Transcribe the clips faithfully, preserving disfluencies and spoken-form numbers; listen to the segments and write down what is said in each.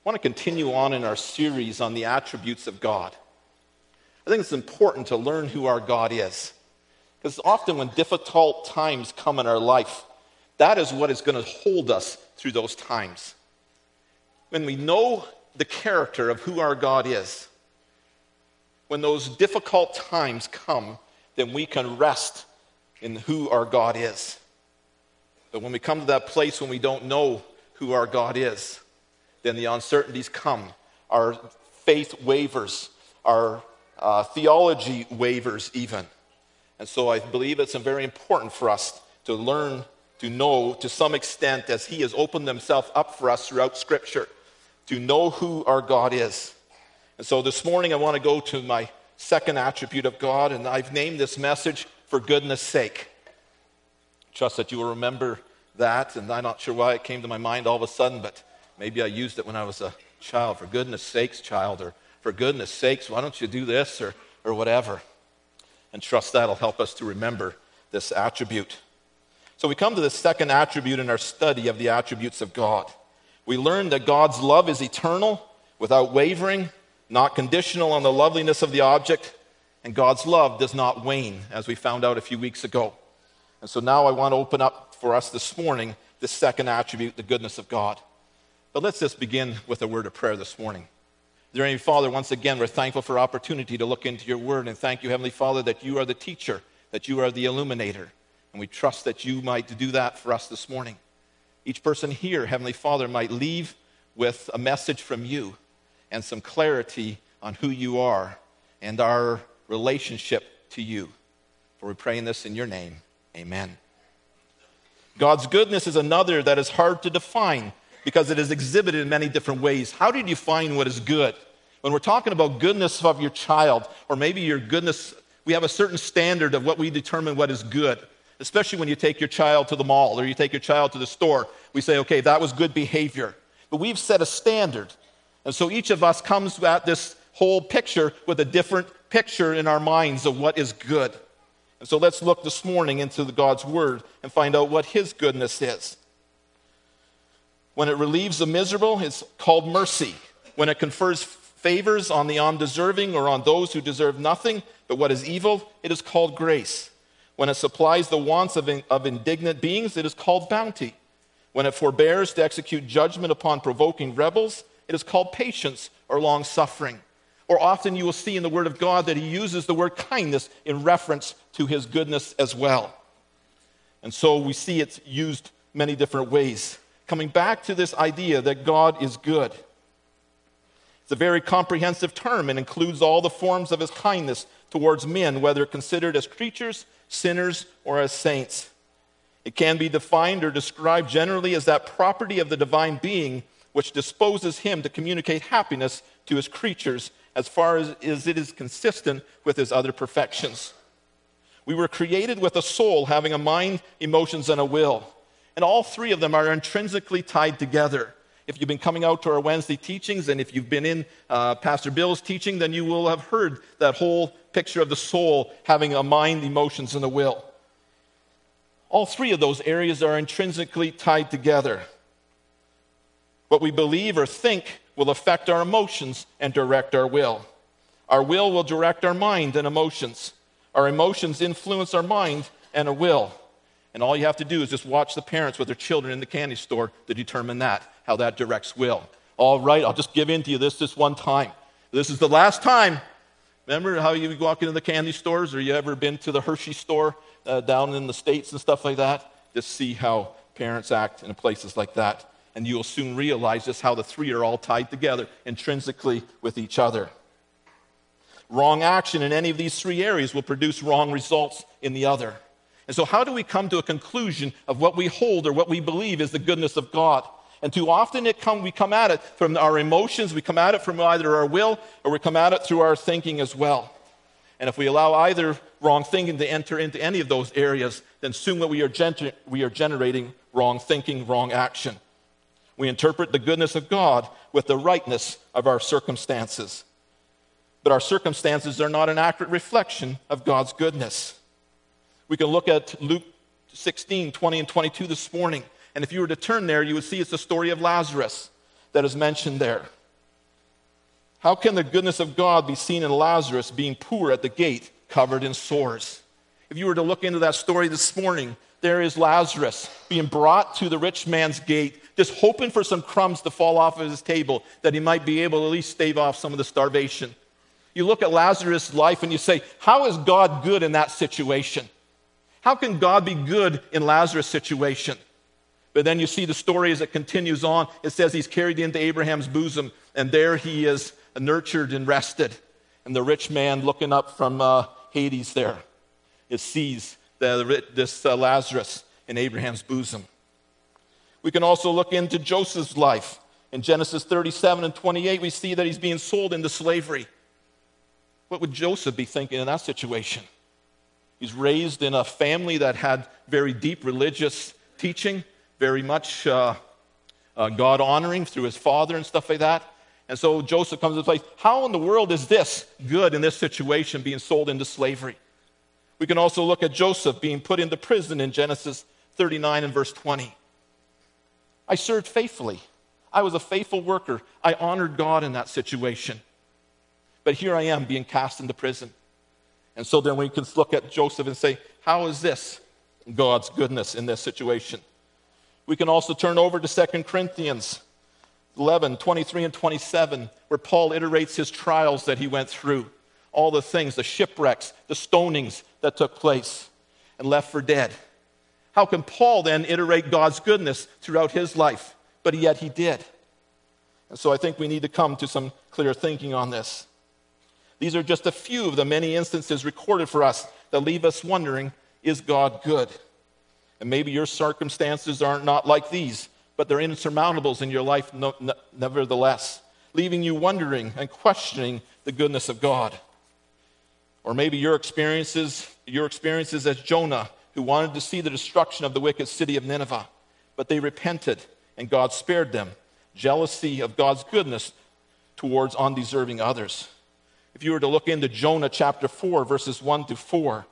I want to continue on in our series on the attributes of God. I think it's important to learn who our God is, because often when difficult times come in our life, that is what is going to hold us through those times. When we know the character of who our God is, when those difficult times come, then we can rest in who our God is. But when we come to that place when we don't know who our God is, then the uncertainties come. Our faith wavers. Our uh, theology wavers even. And so I believe it's very important for us to learn to know to some extent, as he has opened himself up for us throughout Scripture, to know who our God is. And so this morning I want to go to my second attribute of God, and I've named this message, For Goodness Sake. Trust that you will remember that, and I'm not sure why it came to my mind all of a sudden, but maybe I used it when I was a child. For goodness sakes, child, or for goodness sakes, why don't you do this, or, or whatever. And trust that'll help us to remember this attribute. So we come to the second attribute in our study of the attributes of God. We learn that God's love is eternal, without wavering, not conditional on the loveliness of the object, and God's love does not wane, as we found out a few weeks ago. And so now I want to open up for us this morning this second attribute, the goodness of God. But let's just begin with a word of prayer this morning. Dear Heavenly Father, once again, we're thankful for opportunity to look into your word, and thank you, Heavenly Father, that you are the teacher, that you are the illuminator, and we trust that you might do that for us this morning. Each person here, Heavenly Father, might leave with a message from you and some clarity on who you are and our relationship to you. For we pray in this in your name. Amen. God's goodness is another that is hard to define because it is exhibited in many different ways. How do you define what is good? When we're talking about goodness of your child, or maybe your goodness, we have a certain standard of what we determine what is good. Especially when you take your child to the mall or you take your child to the store. We say, okay, that was good behavior. But we've set a standard. And so each of us comes at this whole picture with a different picture in our minds of what is good. And so let's look this morning into the God's Word and find out what His goodness is. When it relieves the miserable, it's called mercy. When it confers favors on the undeserving or on those who deserve nothing but what is evil, it is called grace. When it supplies the wants of, in, of indignant beings, it is called bounty. When it forbears to execute judgment upon provoking rebels, it is called patience or long-suffering. Or often you will see in the Word of God that he uses the word kindness in reference to his goodness as well. And so we see it's used many different ways. Coming back to this idea that God is good. It's a very comprehensive term and includes all the forms of his kindness towards men, whether considered as creatures, sinners, or as saints. It can be defined or described generally as that property of the divine being which disposes him to communicate happiness to his creatures as far as, as it is consistent with his other perfections. We were created with a soul having a mind, emotions, and a will. And all three of them are intrinsically tied together. If you've been coming out to our Wednesday teachings, and if you've been in uh, Pastor Bill's teaching, then you will have heard that whole picture of the soul having a mind, emotions, and a will. All three of those areas are intrinsically tied together. What we believe or think will affect our emotions and direct our will. Our will will direct our mind and emotions. Our emotions influence our mind and our will. And all you have to do is just watch the parents with their children in the candy store to determine that, how that directs will. All right, I'll just give in to you this this one time. This is the last time. Remember how you walk into the candy stores, or you ever been to the Hershey store uh, down in the States and stuff like that? Just see how parents act in places like that. And you'll soon realize just how the three are all tied together intrinsically with each other. Wrong action in any of these three areas will produce wrong results in the other. And so how do we come to a conclusion of what we hold or what we believe is the goodness of God? And too often it come, we come at it from our emotions, we come at it from either our will, or we come at it through our thinking as well. And if we allow either wrong thinking to enter into any of those areas, then soon we are, gener- we are generating wrong thinking, wrong action. We interpret the goodness of God with the rightness of our circumstances. But our circumstances are not an accurate reflection of God's goodness. We can look at Luke sixteen, twenty, and twenty-two this morning. And if you were to turn there, you would see it's the story of Lazarus. that is mentioned there. How can the goodness of God be seen in Lazarus being poor at the gate, covered in sores? If you were to look into that story this morning, there is Lazarus being brought to the rich man's gate, just hoping for some crumbs to fall off of his table, that he might be able to at least stave off some of the starvation. You look at Lazarus' life and you say, how is God good in that situation? How can God be good in Lazarus' situation? But then you see the story as it continues on. It says he's carried into Abraham's bosom, and there he is nurtured and rested. And the rich man looking up from uh, Hades there, it sees the, this uh, Lazarus in Abraham's bosom. We can also look into Joseph's life. In Genesis thirty-seven and twenty-eight, we see that he's being sold into slavery. What would Joseph be thinking in that situation? He's raised in a family that had very deep religious teaching, very much uh, uh, God-honoring through his father and stuff like that. And so Joseph comes to the place, how in the world is this good in this situation, being sold into slavery? We can also look at Joseph being put into prison in Genesis thirty-nine and verse twenty. I served faithfully. I was a faithful worker. I honored God in that situation. But here I am being cast into prison. And so then we can look at Joseph and say, how is this God's goodness in this situation? We can also turn over to Second Corinthians eleven, twenty-three and twenty-seven, where Paul iterates his trials that he went through. All the things, the shipwrecks, the stonings that took place, and left for dead. How can Paul then iterate God's goodness throughout his life? But yet he did. And so I think we need to come to some clear thinking on this. These are just a few of the many instances recorded for us that leave us wondering, is God good? And maybe your circumstances aren't not like these, but they're insurmountables in your life no, no, nevertheless, leaving you wondering and questioning the goodness of God. Or maybe your experiences, your experiences as Jonah, who wanted to see the destruction of the wicked city of Nineveh, but they repented and God spared them. Jealousy of God's goodness towards undeserving others. If you were to look into Jonah chapter four, verses one to four,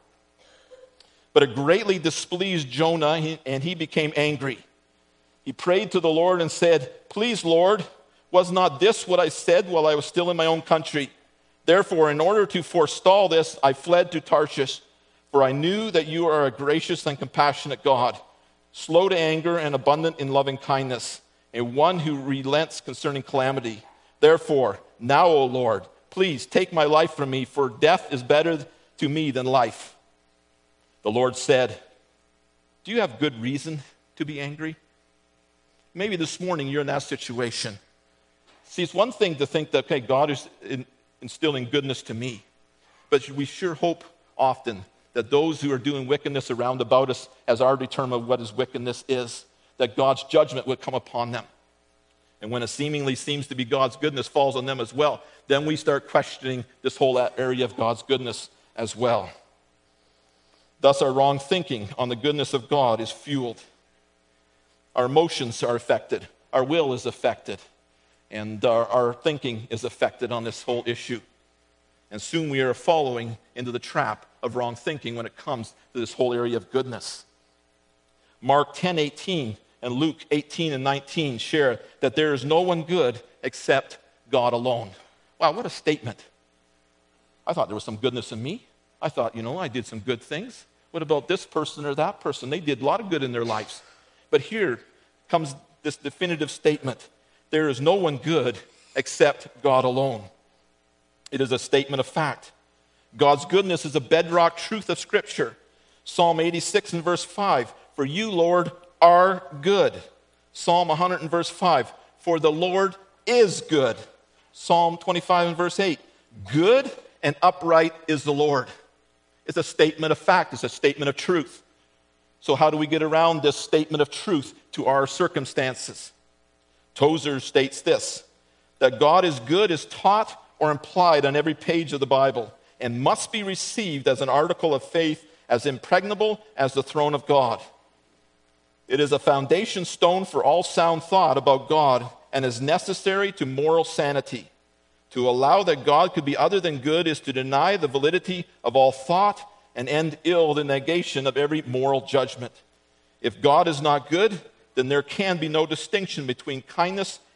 but it greatly displeased Jonah, and he became angry. He prayed to the Lord and said, please, Lord, was not this what I said while I was still in my own country? Therefore, in order to forestall this, I fled to Tarshish, for I knew that you are a gracious and compassionate God, slow to anger and abundant in loving kindness, and one who relents concerning calamity. Therefore, now, O Lord, please take my life from me, for death is better to me than life. The Lord said, do you have good reason to be angry? Maybe this morning you're in that situation. See, it's one thing to think that, okay, God is instilling goodness to me, but we sure hope often that those who are doing wickedness around about us, as our determine what his wickedness is, that God's judgment would come upon them. And when it seemingly seems to be God's goodness falls on them as well, then we start questioning this whole area of God's goodness as well. Thus, our wrong thinking on the goodness of God is fueled. Our emotions are affected. Our will is affected. And our, our thinking is affected on this whole issue. And soon we are following into the trap of wrong thinking when it comes to this whole area of goodness. Mark ten eighteen and Luke eighteen and nineteen share that there is no one good except God alone. Wow, what a statement. I thought there was some goodness in me. I thought, you know, I did some good things. What about this person or that person? They did a lot of good in their lives. But here comes this definitive statement. There is no one good except God alone. It is a statement of fact. God's goodness is a bedrock truth of Scripture. Psalm eighty-six and verse five, for you, Lord, are good. Psalm one hundred and verse five, for the Lord is good. Psalm twenty-five and verse eight, good and upright is the Lord. It's a statement of fact. It's a statement of truth. So how do we get around this statement of truth to our circumstances? Tozer states this, that God is good is taught or implied on every page of the Bible and must be received as an article of faith as impregnable as the throne of God. It is a foundation stone for all sound thought about God and is necessary to moral sanity. To allow that God could be other than good is to deny the validity of all thought and end ill the negation of every moral judgment. If God is not good, then there can be no distinction between kindness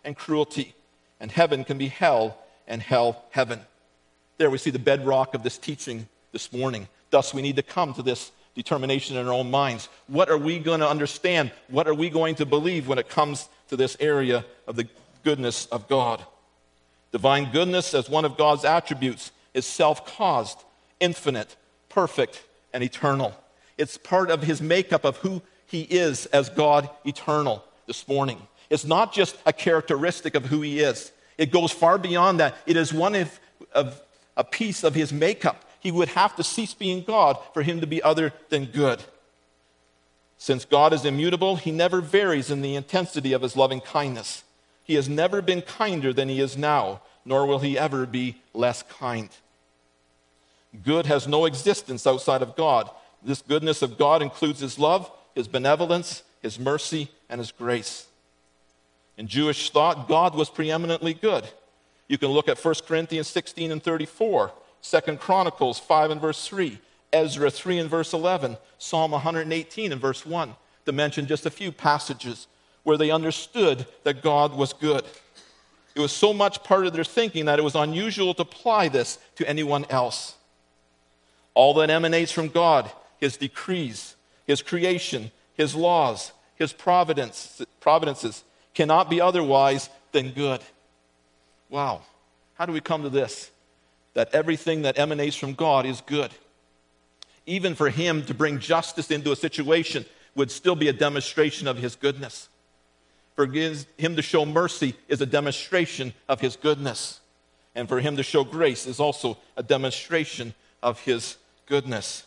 and cruelty. And heaven can be hell, and hell heaven. There we see the bedrock of this teaching this morning. Thus, we need to come to this determination in our own minds. What are we going to understand? What are we going to believe when it comes to this area of the goodness of God? Divine goodness, as one of God's attributes, is self-caused, infinite, perfect, and eternal. It's part of his makeup of who he is as God eternal this morning. It's not just a characteristic of who he is. It goes far beyond that. It is one of, of a piece of his makeup. He would have to cease being God for him to be other than good. Since God is immutable, he never varies in the intensity of his loving kindness. He has never been kinder than he is now, nor will he ever be less kind. Good has no existence outside of God. This goodness of God includes his love, his benevolence, his mercy, and his grace. In Jewish thought, God was preeminently good. You can look at First Corinthians sixteen and thirty-four, Second Chronicles five and verse three, Ezra three and verse eleven, Psalm one hundred eighteen and verse one, to mention just a few passages where they understood that God was good. It was so much part of their thinking that it was unusual to apply this to anyone else. All that emanates from God, his decrees, his creation, his laws, his providence, providences, cannot be otherwise than good. Wow. How do we come to this? That everything that emanates from God is good. Even for him to bring justice into a situation would still be a demonstration of his goodness. For him to show mercy is a demonstration of his goodness. And for him to show grace is also a demonstration of his goodness.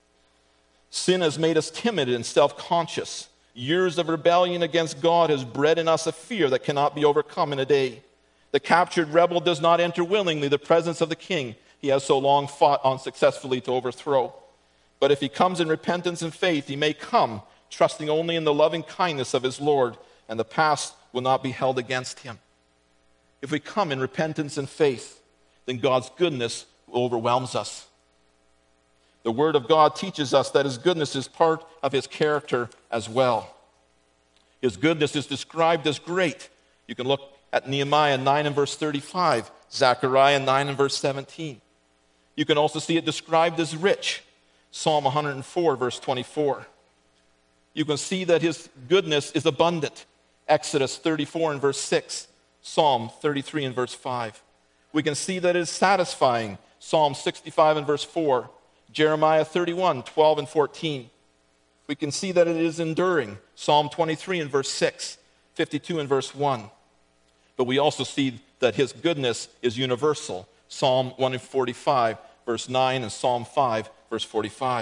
Sin has made us timid and self-conscious. Years of rebellion against God has bred in us a fear that cannot be overcome in a day. The captured rebel does not enter willingly the presence of the king he has so long fought unsuccessfully to overthrow. But if he comes in repentance and faith, he may come, trusting only in the loving kindness of his Lord, and the past will not be held against him. If we come in repentance and faith, then God's goodness overwhelms us. The Word of God teaches us that his goodness is part of his character as well. His goodness is described as great. You can look at Nehemiah nine and verse thirty-five, Zechariah nine and verse seventeen. You can also see it described as rich, Psalm one hundred four, verse twenty-four. You can see that his goodness is abundant, Exodus thirty-four and verse six, Psalm thirty-three and verse five. We can see that it is satisfying, Psalm sixty-five and verse four, Jeremiah thirty-one, twelve and fourteen. We can see that it is enduring, Psalm twenty-three and verse six, fifty-two and verse one. But we also see that his goodness is universal, Psalm one forty-five, verse nine, and Psalm five, verse forty-five.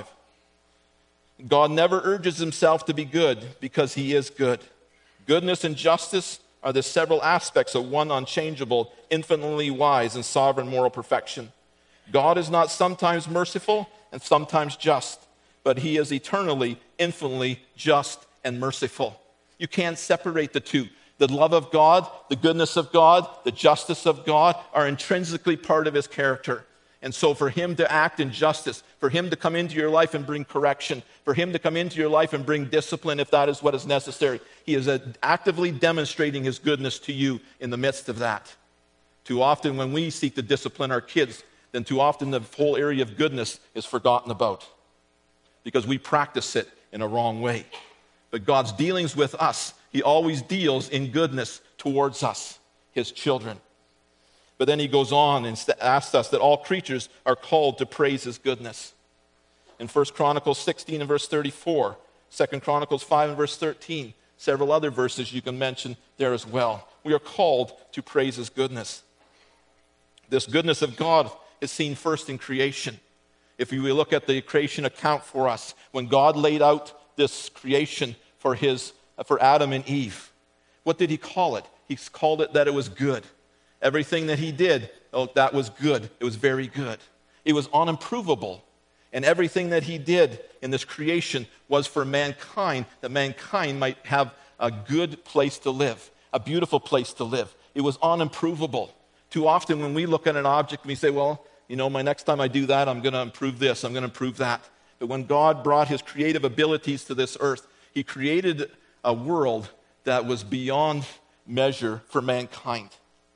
God never urges himself to be good because he is good. Goodness and justice are the several aspects of one unchangeable, infinitely wise, and sovereign moral perfection. God is not sometimes merciful and sometimes just, but he is eternally, infinitely just and merciful. You can't separate the two. The love of God, the goodness of God, the justice of God are intrinsically part of his character. And so for him to act in justice, for him to come into your life and bring correction, for him to come into your life and bring discipline if that is what is necessary, he is actively demonstrating his goodness to you in the midst of that. Too often when we seek to discipline our kids, then too often the whole area of goodness is forgotten about because we practice it in a wrong way. But God's dealings with us, he always deals in goodness towards us, his children. But then he goes on and asks us that all creatures are called to praise his goodness. In First Chronicles sixteen and verse thirty-four, Second Chronicles five and verse thirteen, several other verses you can mention there as well. We are called to praise his goodness. This goodness of God is seen first in creation. If we look at the creation account for us, when God laid out this creation for his for Adam and Eve, what did he call it? He called it that it was good. Everything that he did, oh, that was good. It was very good. It was unimprovable. And everything that he did in this creation was for mankind, that mankind might have a good place to live, a beautiful place to live. It was unimprovable. Too often when we look at an object, we say, well, you know, my next time I do that, I'm going to improve this, I'm going to improve that. But when God brought his creative abilities to this earth, he created a world that was beyond measure for mankind.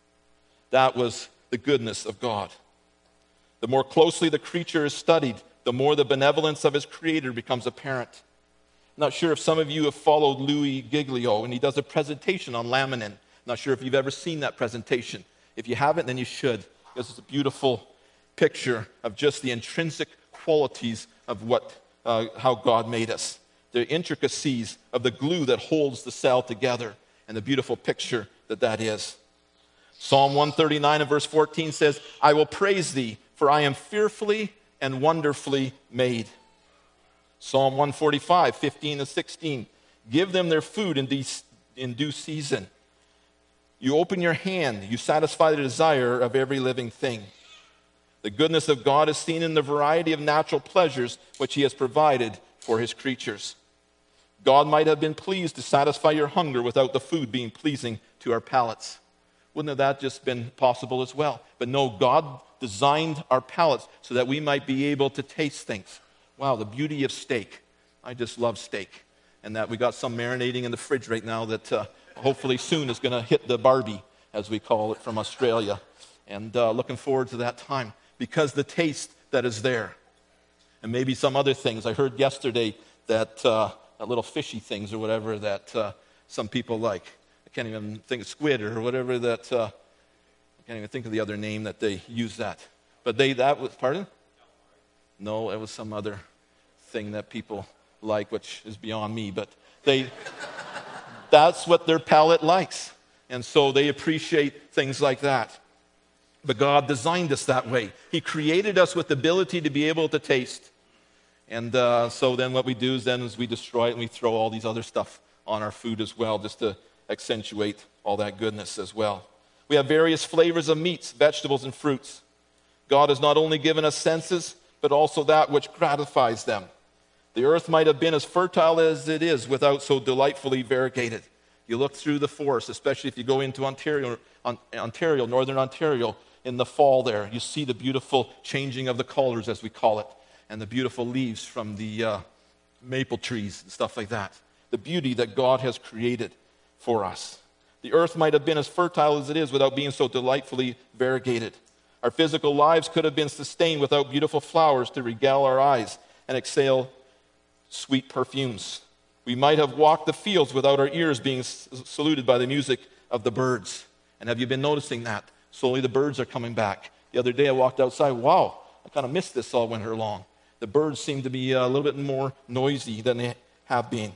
That was the goodness of God. The more closely the creature is studied, the more the benevolence of his creator becomes apparent. I'm not sure if some of you have followed Louis Giglio, and he does a presentation on laminin. I'm not sure if you've ever seen that presentation. If you haven't, then you should, because it's a beautiful picture of just the intrinsic qualities of what, uh, how God made us. The intricacies of the glue that holds the cell together, and the beautiful picture that that is. Psalm one thirty-nine and verse fourteen says, I will praise thee, for I am fearfully and wonderfully made. Psalm one forty-five, fifteen and sixteen, give them their food in, de- in due season. You open your hand, you satisfy the desire of every living thing. The goodness of God is seen in the variety of natural pleasures which he has provided for his creatures. God might have been pleased to satisfy your hunger without the food being pleasing to our palates. Wouldn't have that just been possible as well? But no, God designed our palates so that we might be able to taste things. Wow, the beauty of steak. I just love steak. And that we got some marinating in the fridge right now that uh, hopefully soon is going to hit the Barbie, as we call it, from Australia. And uh, looking forward to that time because the taste that is there. And maybe some other things. I heard yesterday that, uh, that little fishy things or whatever that uh, some people like. I can't even think of squid or whatever that, uh, I can't even think of the other name that they use that. But they, that was, pardon? No, it was some other thing that people like, which is beyond me. But they, that's what their palate likes. And so they appreciate things like that. But God designed us that way. He created us with the ability to be able to taste. And uh, so then what we do is then is we destroy it and we throw all these other stuff on our food as well, just to accentuate all that goodness as well. We have various flavors of meats, vegetables, and fruits. God has not only given us senses, but also that which gratifies them. The earth might have been as fertile as it is without so delightfully variegated. You look through the forest, especially if you go into Ontario, Ontario, northern Ontario, in the fall there, you see the beautiful changing of the colors, as we call it, and the beautiful leaves from the uh, maple trees and stuff like that. The beauty that God has created for us. The earth might have been as fertile as it is without being so delightfully variegated. Our physical lives could have been sustained without beautiful flowers to regale our eyes and exhale sweet perfumes. We might have walked the fields without our ears being saluted by the music of the birds. And have you been noticing that? Slowly the birds are coming back. The other day I walked outside. Wow, I kind of missed this all winter long. The birds seem to be a little bit more noisy than they have been.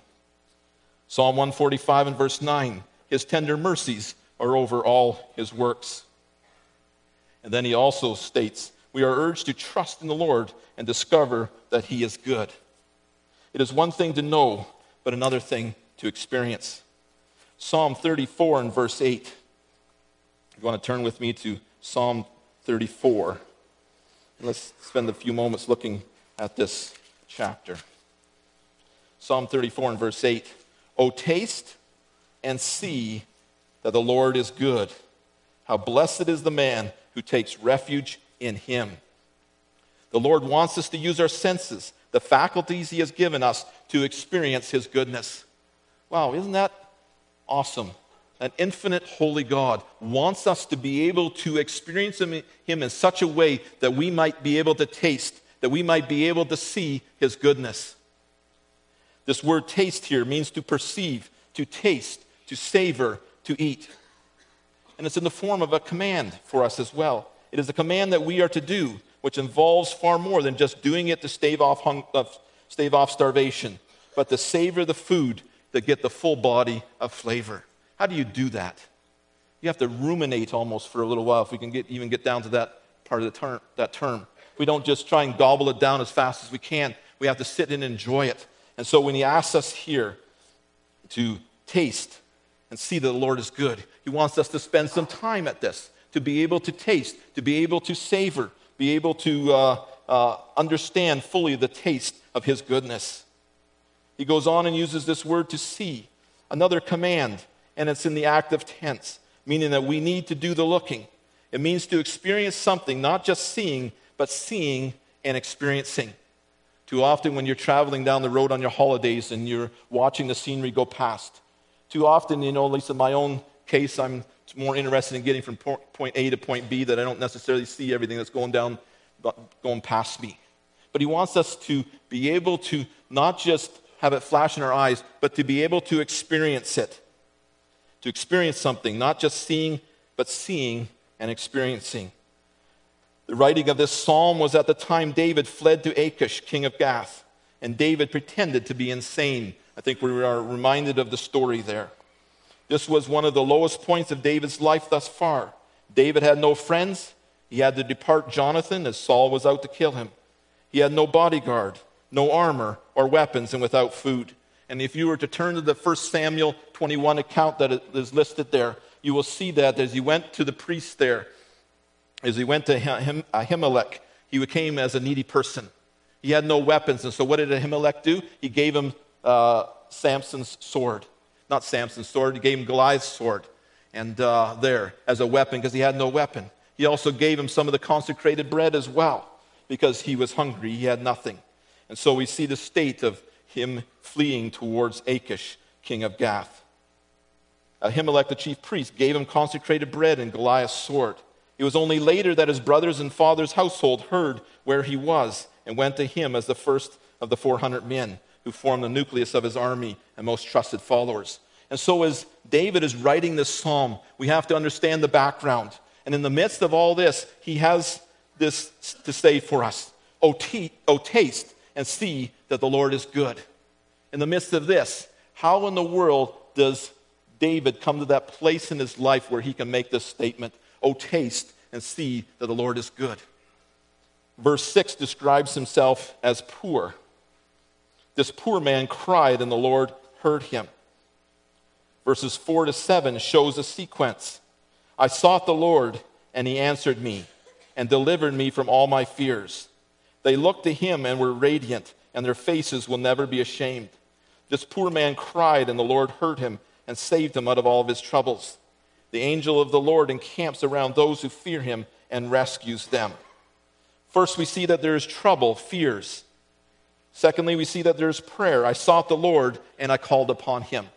Psalm one forty-five and verse nine, his tender mercies are over all his works. And then he also states, we are urged to trust in the Lord and discover that he is good. It is one thing to know, but another thing to experience. Psalm thirty-four and verse eight. You want to turn with me to Psalm thirty-four. Let's spend a few moments looking at this chapter. Psalm thirty-four and verse eight. O taste and see that the Lord is good. How blessed is the man who takes refuge in him. The Lord wants us to use our senses, the faculties he has given us, to experience his goodness. Wow, isn't that awesome? An infinite holy God wants us to be able to experience him in such a way that we might be able to taste, that we might be able to see his goodness. This word taste here means to perceive, to taste, to savor, to eat. And it's in the form of a command for us as well. It is a command that we are to do, which involves far more than just doing it to stave off, hung, uh, stave off starvation, but to savor the food to get the full body of flavor. How do you do that? You have to ruminate almost for a little while, if we can get, even get down to that part of the term, that term. We don't just try and gobble it down as fast as we can. We have to sit and enjoy it. And so when he asks us here to taste and see that the Lord is good, he wants us to spend some time at this, to be able to taste, to be able to savor, be able to uh, uh, understand fully the taste of his goodness. He goes on and uses this word to see, another command, and it's in the active tense, meaning that we need to do the looking. It means to experience something, not just seeing, but seeing and experiencing. Too often when you're traveling down the road on your holidays and you're watching the scenery go past, too often, you know, at least in my own case, I'm more interested in getting from point A to point B, that I don't necessarily see everything that's going down, going past me. But he wants us to be able to not just have it flash in our eyes, but to be able to experience it. To experience something, not just seeing, but seeing and experiencing. The writing of this psalm was at the time David fled to Achish, king of Gath, and David pretended to be insane. I think we are reminded of the story there. This was one of the lowest points of David's life thus far. David had no friends. He had to depart Jonathan as Saul was out to kill him. He had no bodyguard, no armor or weapons, and without food. And if you were to turn to the First Samuel twenty-one account that is listed there, you will see that as he went to the priest there, as he went to Ahimelech, he came as a needy person. He had no weapons, and so what did Ahimelech do? He gave him uh, Samson's sword. Not Samson's sword, he gave him Goliath's sword, and uh, there as a weapon, because he had no weapon. He also gave him some of the consecrated bread as well, because he was hungry, he had nothing. And so we see the state of him fleeing towards Achish, king of Gath. Ahimelech, the chief priest, gave him consecrated bread and Goliath's sword. It was only later that his brothers and father's household heard where he was and went to him as the first of the four hundred men who formed the nucleus of his army and most trusted followers. And so as David is writing this psalm, we have to understand the background. And in the midst of all this, he has this to say for us. O, t- o taste and see that the Lord is good. In the midst of this, how in the world does David come to that place in his life where he can make this statement? O taste and see that the Lord is good. Verse six describes himself as poor. This poor man cried and the Lord heard him. Verses four to seven shows a sequence. I sought the Lord and he answered me and delivered me from all my fears. They looked to him and were radiant, and their faces will never be ashamed. This poor man cried and the Lord heard him and saved him out of all of his troubles. The angel of the Lord encamps around those who fear him and rescues them. First, we see that there is trouble, fears. Secondly, we see that there is prayer. I sought the Lord and I called upon him.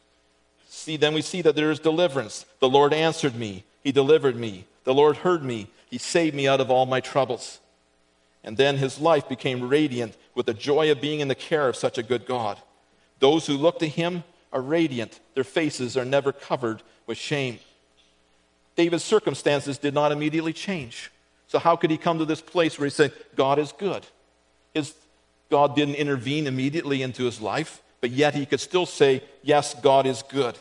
See, then we see that there is deliverance. The Lord answered me. He delivered me. The Lord heard me. He saved me out of all my troubles. And then his life became radiant with the joy of being in the care of such a good God. Those who look to him are radiant. Their faces are never covered with shame. David's circumstances did not immediately change. So how could he come to this place where he said, God is good? His God didn't intervene immediately into his life, but yet he could still say, yes, God is good.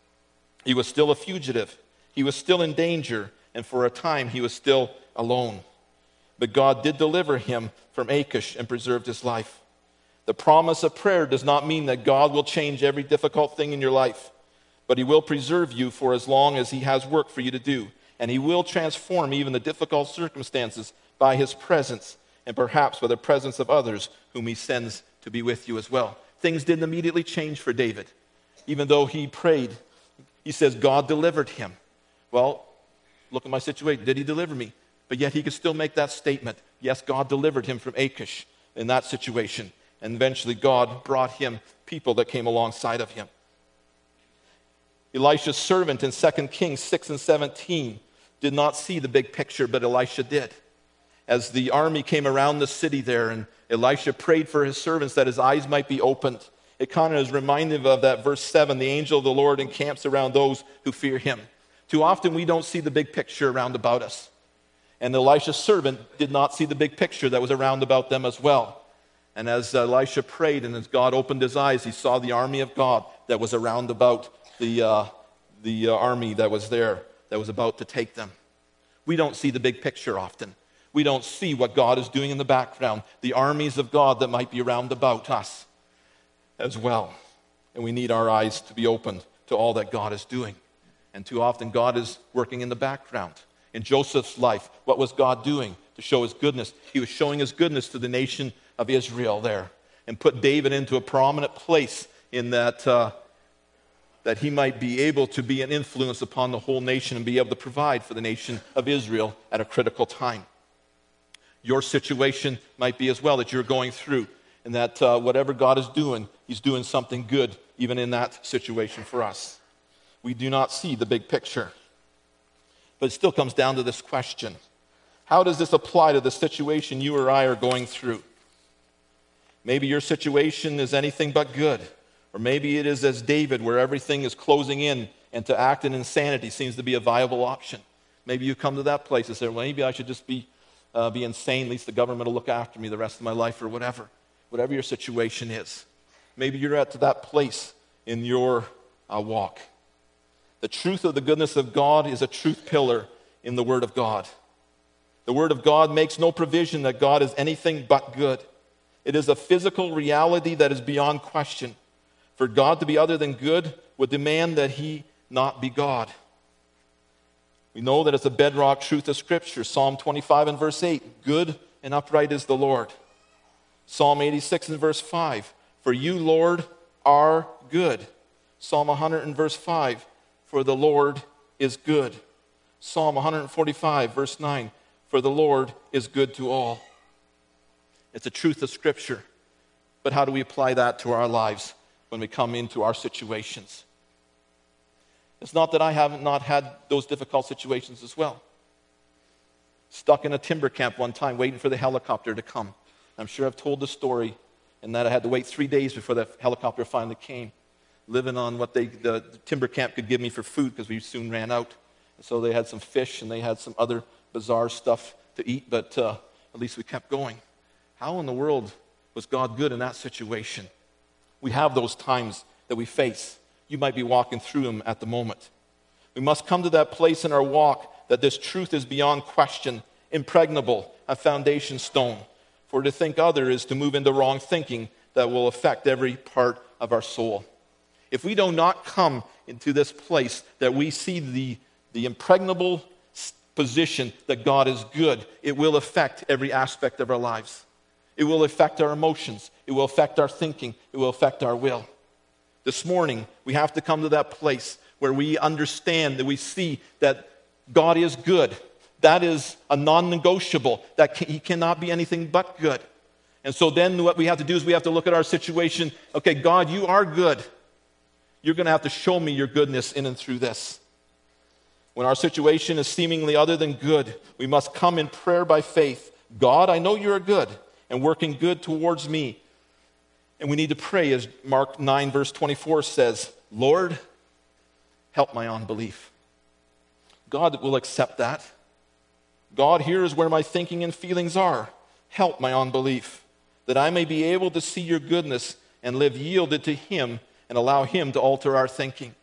He was still a fugitive. He was still in danger, and for a time he was still alone. But God did deliver him from Achish and preserved his life. The promise of prayer does not mean that God will change every difficult thing in your life, but he will preserve you for as long as he has work for you to do, and he will transform even the difficult circumstances by his presence, and perhaps by the presence of others whom he sends to be with you as well. Things didn't immediately change for David. Even though he prayed, he says, God delivered him. Well, look at my situation. Did he deliver me? But yet he could still make that statement. Yes, God delivered him from Achish in that situation. And eventually God brought him people that came alongside of him. Elisha's servant in Second Kings six and seventeen did not see the big picture, but Elisha did. As the army came around the city there, and Elisha prayed for his servants that his eyes might be opened. It kind of is reminded of that verse seven, the angel of the Lord encamps around those who fear him. Too often we don't see the big picture around about us. And Elisha's servant did not see the big picture that was around about them as well. And as Elisha prayed and as God opened his eyes, he saw the army of God that was around about the, uh, the uh, army that was there, that was about to take them. We don't see the big picture often. We don't see what God is doing in the background, the armies of God that might be around about us as well. And we need our eyes to be opened to all that God is doing. And too often God is working in the background. In Joseph's life, what was God doing to show his goodness? He was showing his goodness to the nation of Israel there, and put David into a prominent place in that, uh, that he might be able to be an influence upon the whole nation and be able to provide for the nation of Israel at a critical time. Your situation might be as well that you're going through, and that uh, whatever God is doing, he's doing something good even in that situation for us. we do not see the big picture. But it still comes down to this question. How does this apply to the situation you or I are going through? Maybe your situation is anything but good. Or maybe it is as David, where everything is closing in and to act in insanity seems to be a viable option. Maybe you come to that place and say, well, maybe I should just be, uh, be insane. At least the government will look after me the rest of my life or whatever. Whatever your situation is. Maybe you're at that place in your uh, walk. The truth of the goodness of God is a truth pillar in the Word of God. The Word of God makes no provision that God is anything but good. It is a physical reality that is beyond question. For God to be other than good would demand that He not be God. We know that it's a bedrock truth of Scripture. Psalm twenty-five and verse eight, good and upright is the Lord. Psalm eighty-six and verse five, for you, Lord, are good. Psalm one hundred and verse five, for the Lord is good. Psalm one forty-five, verse nine, for the Lord is good to all. It's a truth of Scripture. But how do we apply that to our lives when we come into our situations? It's not that I haven't not had those difficult situations as well. Stuck in a timber camp one time waiting for the helicopter to come. I'm sure I've told the story, and that I had to wait three days before the helicopter finally came. Living on what they, the, the timber camp could give me for food because we soon ran out. And so they had some fish and they had some other bizarre stuff to eat, but uh, at least we kept going. How in the world was God good in that situation? We have those times that we face. You might be walking through them at the moment. We must come to that place in our walk that this truth is beyond question, impregnable, a foundation stone. For to think other is to move into wrong thinking that will affect every part of our soul. If we do not come into this place that we see the, the impregnable position that God is good, it will affect every aspect of our lives. It will affect our emotions. It will affect our thinking. It will affect our will. This morning, we have to come to that place where we understand that we see that God is good. That is a non-negotiable, that He cannot be anything but good. And so then what we have to do is we have to look at our situation. Okay, God, you are good. You're going to have to show me your goodness in and through this. When our situation is seemingly other than good, we must come in prayer by faith. God, I know you are good and working good towards me. And we need to pray, as Mark nine, verse twenty-four says, Lord, help my unbelief. God will accept that. God, here is where my thinking and feelings are. Help my unbelief, that I may be able to see your goodness and live yielded to Him and allow Him to alter our thinking.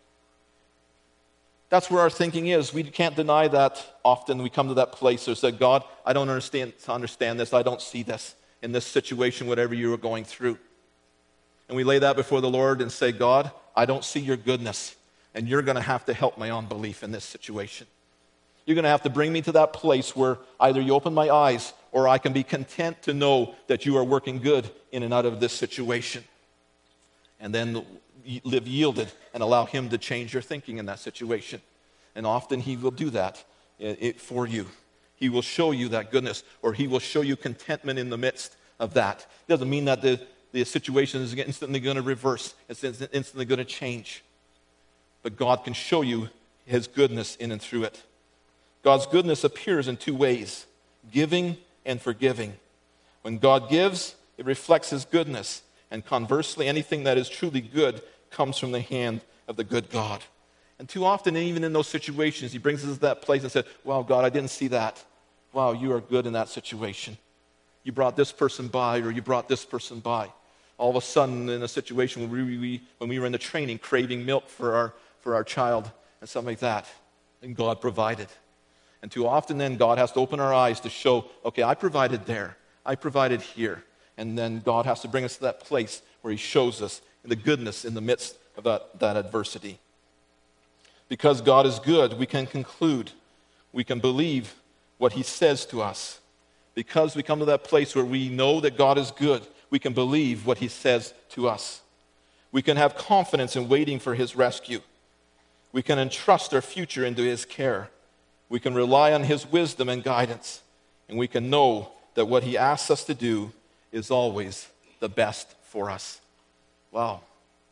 That's where our thinking is. We can't deny that. Often we come to that place where we say, God, I don't understand, understand this. I don't see this in this situation, whatever you are going through. And we lay that before the Lord and say, God, I don't see your goodness, and you're going to have to help my unbelief in this situation. You're going to have to bring me to that place where either you open my eyes or I can be content to know that you are working good in and out of this situation. And then live yielded and allow Him to change your thinking in that situation. And often He will do that for you. He will show you that goodness, or He will show you contentment in the midst of that. It doesn't mean that the, the situation is instantly going to reverse. It's instantly going to change. But God can show you His goodness in and through it. God's goodness appears in two ways, giving and forgiving. When God gives, it reflects His goodness. And conversely, anything that is truly good comes from the hand of the good God. And too often, even in those situations, He brings us to that place and says, wow, God, I didn't see that. Wow, you are good in that situation. You brought this person by, or you brought this person by. All of a sudden, in a situation where we, we, when we were in the training, craving milk for our, for our child and something like that, and God provided. And too often then, God has to open our eyes to show, okay, I provided there. I provided here. And then God has to bring us to that place where He shows us the goodness in the midst of that, that adversity. Because God is good, we can conclude, we can believe what He says to us. Because we come to that place where we know that God is good, we can believe what He says to us. We can have confidence in waiting for His rescue. We can entrust our future into His care. We can rely on His wisdom and guidance. And we can know that what He asks us to do is always the best for us. Wow.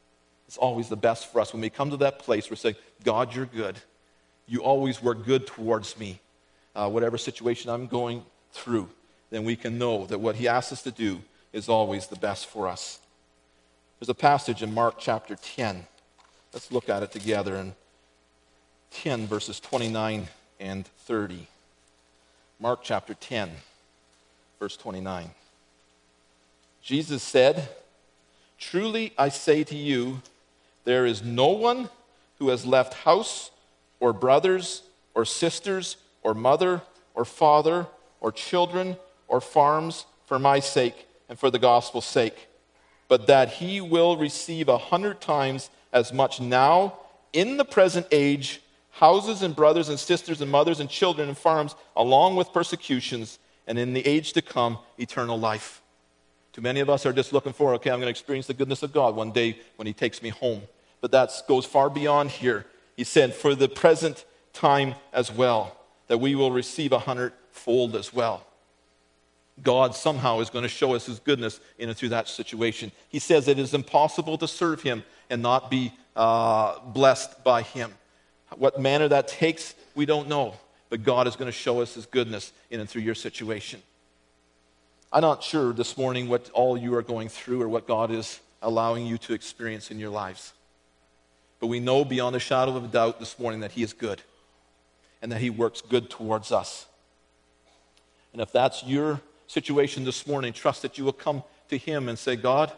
is always the best for us. When we come to that place, we're saying, God, you're good. You always were good towards me. Uh, whatever situation I'm going through, then we can know that what he asks us to do is always the best for us. There's a passage in Mark chapter ten. Let's look at it together in ten, verses twenty-nine and thirty. Mark chapter ten, verse twenty-nine. Jesus said, "Truly I say to you, there is no one who has left house or brothers or sisters or mother or father or children or farms for my sake and for the gospel's sake, but that he will receive a hundred times as much now in the present age, houses and brothers and sisters and mothers and children and farms, along with persecutions, and in the age to come, eternal life." Too many of us are just looking for, okay, I'm going to experience the goodness of God one day when he takes me home. But that goes far beyond here. He said, for the present time as well, that we will receive a hundredfold as well. God somehow is going to show us his goodness in and through that situation. He says it is impossible to serve him and not be uh, blessed by him. What manner that takes, we don't know. But God is going to show us his goodness in and through your situation. I'm not sure this morning what all you are going through or what God is allowing you to experience in your lives. But we know beyond a shadow of a doubt this morning that he is good and that he works good towards us. And if that's your situation this morning, trust that you will come to him and say, God,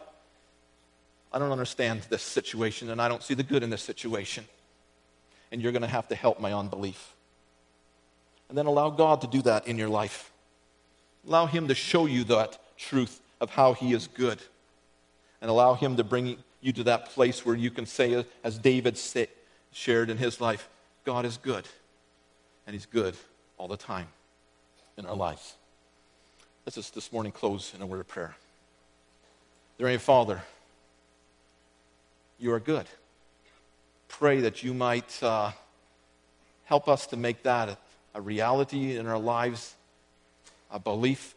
I don't understand this situation and I don't see the good in this situation. And you're going to have to help my unbelief. And then allow God to do that in your life. Allow him to show you that truth of how he is good. And allow him to bring you to that place where you can say, as David say, shared in his life, God is good. And he's good all the time in our lives. Let's just this morning close in a word of prayer. Dear Heavenly Father, you are good. Pray that you might uh, help us to make that a, a reality in our lives, a belief,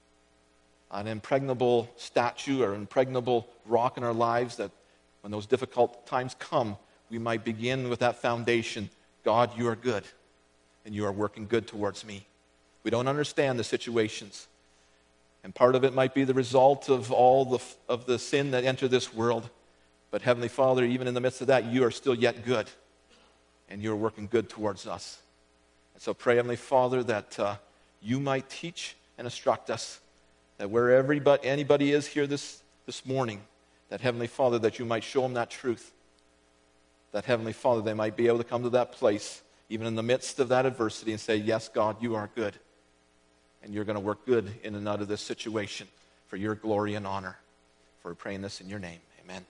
an impregnable statue or impregnable rock in our lives, that when those difficult times come, we might begin with that foundation. God, you are good, and you are working good towards me. We don't understand the situations, and part of it might be the result of all the, of the sin that entered this world. But Heavenly Father, even in the midst of that, you are still yet good, and you are working good towards us. And so pray, Heavenly Father, that uh, you might teach and instruct us, that wherever anybody is here this, this morning, that Heavenly Father, that you might show them that truth. That Heavenly Father, they might be able to come to that place, even in the midst of that adversity, and say, yes, God, you are good. And you're going to work good in and out of this situation for your glory and honor. For praying this in your name.